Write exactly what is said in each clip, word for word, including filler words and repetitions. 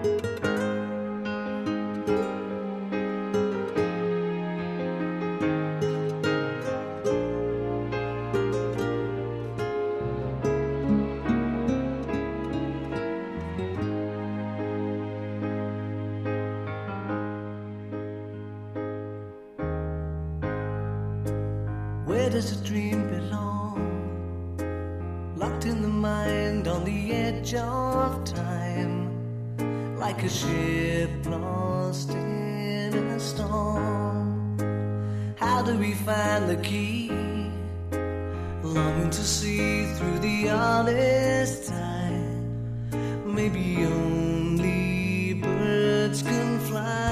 Where does a dream belong? Locked in the mind on the edge of time, like a ship lost in a storm. How do we find the key? Longing to see through the honest eye. Maybe only birds can fly.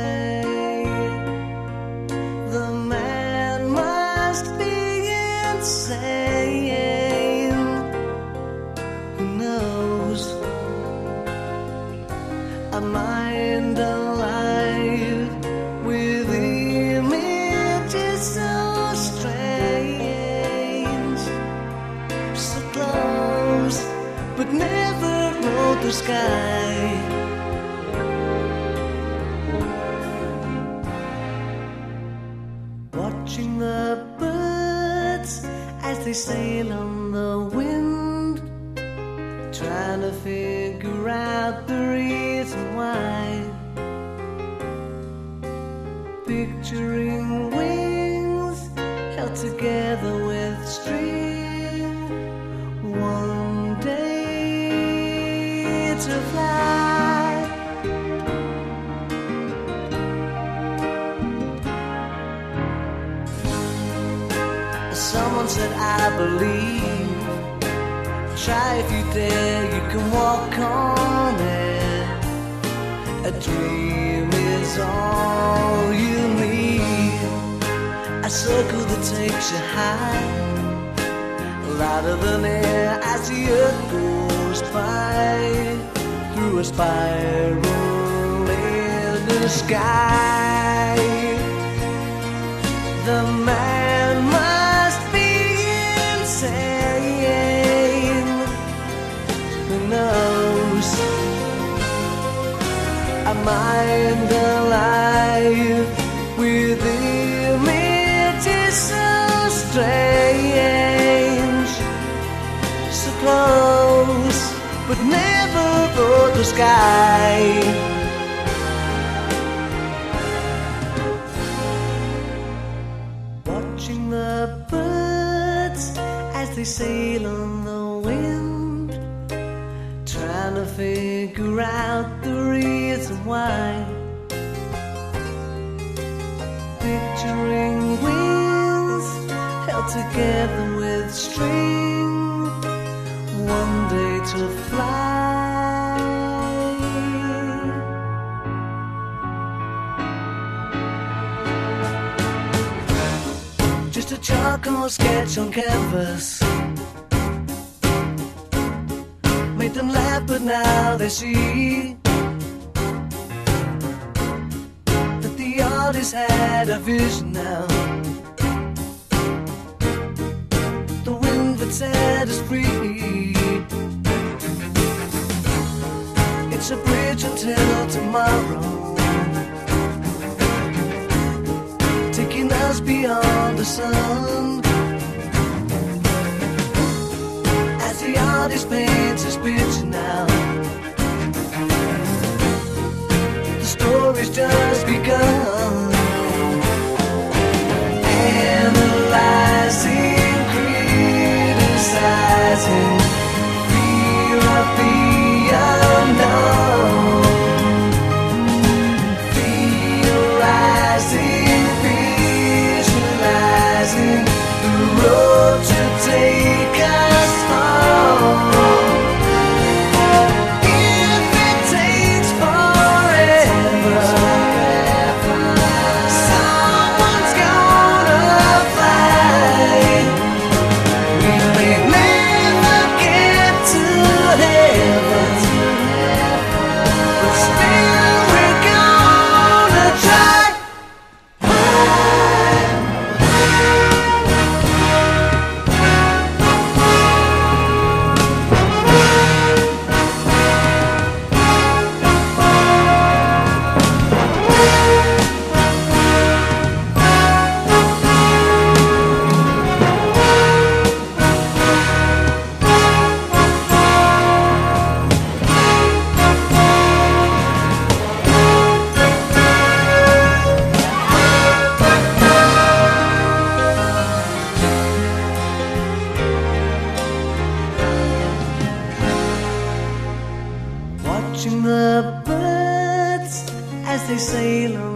The man must be insane. Who knows? A mind alive with images so strange, so close but never wrote the sky. Watching the birds as they sail on the wind, trying to figure out the reason why. Picturing wings held together with string, one day to fly. Someone said, I believe. Try if you dare, you can walk on it. A dream is all you need. A circle that takes you high, louder than air as the earth goes by, through a spiral in the sky. The man must be insane. Who knows? A mind alive with images so strange, so close but never wrote the sky. Watching the birds as they sail on the wind, trying to figure out the reason why. Picturing wings held together with string, one day to fly. Just a charcoal sketch on canvas, made them laugh but now they see that the artist had a vision now. The wind would set us free. It's a bridge until tomorrow, taking us beyond the sun. As the artist paints his picture now, the story's just begun. Analyzing, criticizing, fear of the unknown. Theorizing, visualizing the road to take us home. If it takes forever, birds as they sail around